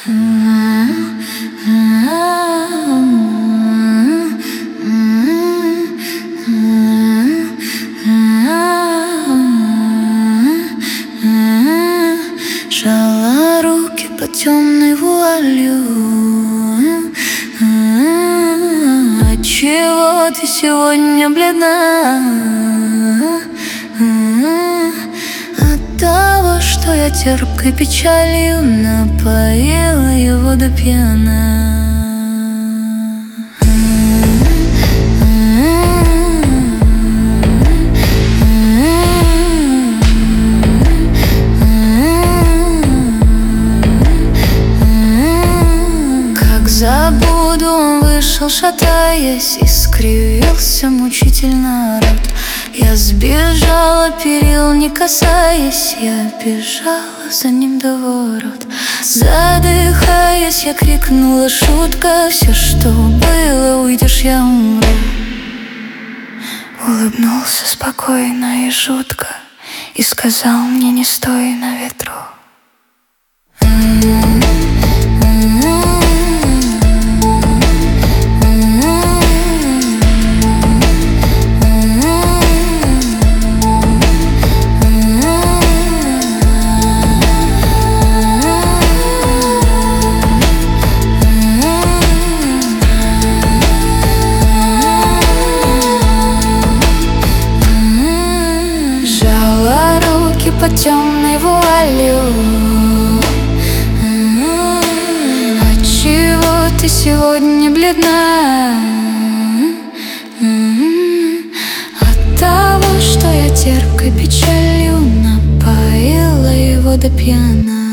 Жала руки под темной вуалью. Отчего ты сегодня бледна? От того, что я терпкой печалью напоила его до пьяна. Забуду, он вышел, шатаясь, и скривился мучительно рот. Я сбежала, перил не касаясь, я бежала за ним до ворот. Задыхаясь, я крикнула: шутка, все, что было, уйдешь, я умру. Улыбнулся спокойно и жутко и сказал мне: не стой на ветру. Под темной вуалью. Отчего ты сегодня бледна? От того, что я терпкой печалью напоила его до пьяна.